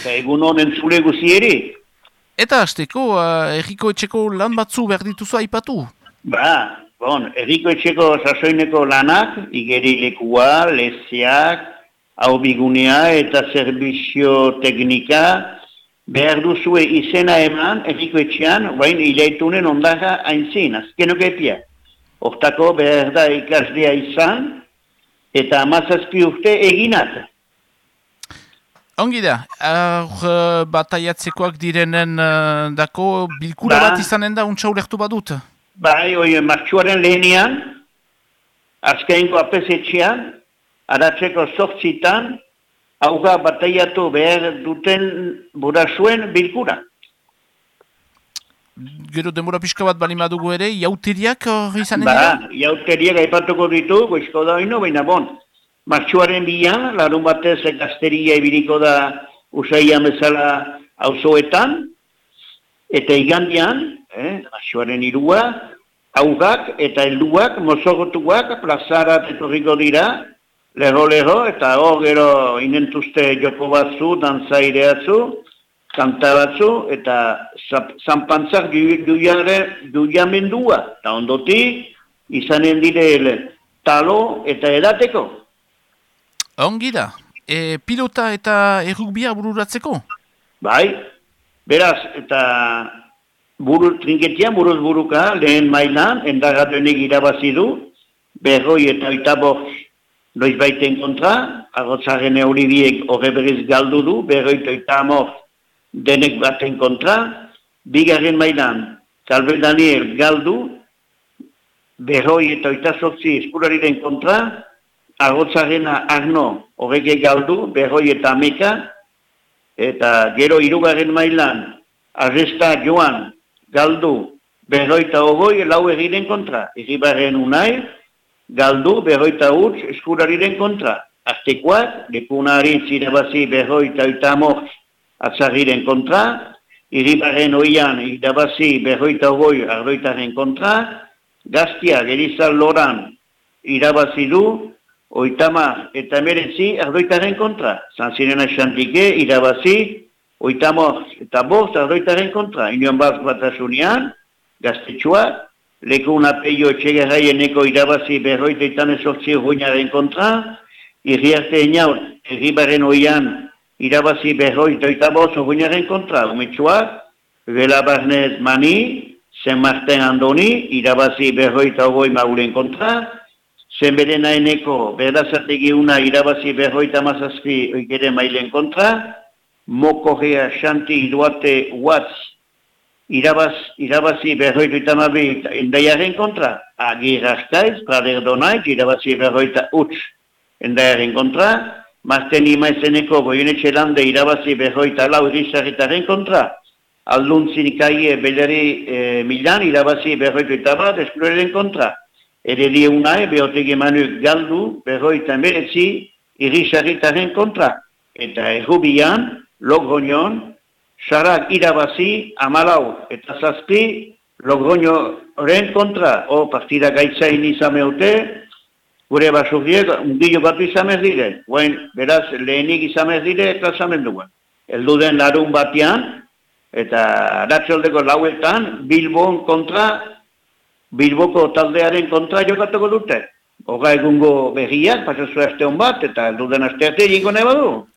egun honen zule guzieri. Eta hasteko, Herriko Etxeko lan batzu behar dituzu aipatu? Herriko Etxeko sasoineko lanak, igerilekua, leziak, haubigunea eta zerbizio teknika, behar duzue izena eman Herriko Etxean, bain ilaitunen ondara haintzin, azkenok epia. Hortako behar da ikaslea izan, eta 17 urte eginat. Ongi da, bataiatzekoak direnen dako bilkura bat izanen da untsa ulertu badut? Martxuaren lehenian, azkenko apesetxean, aratzeko 8 hauga bataiatu behar duten burasuen bilkura. Gero denbora pixka bat bali madugu ere, jauteriak izanen dira? Jauteriak aipatuko ditu, goizko da ino, baina Martxuaren bilan, larun batez gazteria ibiliko da usaian bezala auzoetan, eta igandian, martxuaren 3, haugak eta helduak, mozogotuak, plazarat etorriko dira, lero, eta hor gero inentuzte joko batzu, danzaireatzu, kanta batzu, eta zanpantzak duiamendua, eta ondoti izanen dire talo eta edateko. Ongi da. Pilota eta errugbia bururatzeko? Bai. Beraz, eta trinketian buruz buruka, lehen mailan, endagatuenik irabazi du, 55 noiz baiten kontra, agotzaren euribiek horre berriz galdu du, 58 denek baten kontra, bigarren mailan, Calvet Daniel galdu, 58 eskurariren kontra, Agotzarena Arno horreke galdu, 50, eta gero 3. mailan, Arresta Joan galdu, 59 lau egiren kontra. Irribarren Unai galdu, 58 eskurariren kontra. Aztekoak, Lepunari irabazi 58 atzarriren kontra, Irribarren Oian irabazi 58 ardoitaren kontra, Gaztia Gerizal Loran irabazi du, 80 eta 19 ardoitaren kontra. Zantzirena Xantike irabazi 80 eta 5 ardoitaren kontra. Inoan bat batasunean, Gaztetxoa, Lekun Apeio Etxegarraieneko irabazi 58 guinaren kontra, Irriarte Einaur, Irribarren Oian irabazi 58 guinaren kontra. Umetxoak, Bela Barnez Mani, San Martin Andoni irabazi 58 maguren kontra, Zenberena eneko, berdazategi una irabazi 57 oikere mailen kontra, Mokorrea Xanti Duarte Watz irabazi 58 endaiaren kontra, Agir Azkaiz, Prader Donaiz, irabazi 58 endaiaren kontra, Marteni Maizeneko Goienetxe Lande irabazi 54 irizarritaren kontra, Alduntzin Kaie Beleri Milan irabazi 58 eskuraren kontra, Eredi Unai, Beotegi Manuk galdu, 59 irisarritaren kontra. Eta errubian, Logroñon, Sarak irabazi 14 eta 7 Logroñoren kontra. Partida gaitzain izameute, gure basurriek undillo batu izamez dire. Beraz, lehenik izamez dire eta zamenduen. Elduden larun batean, eta aratzoldeko lauetan, Bilboko taldearen kontra jokatuko dute. Hoga egungo begiak, pasazu aste hon bat, eta elduden aste arte egingo nahi badu.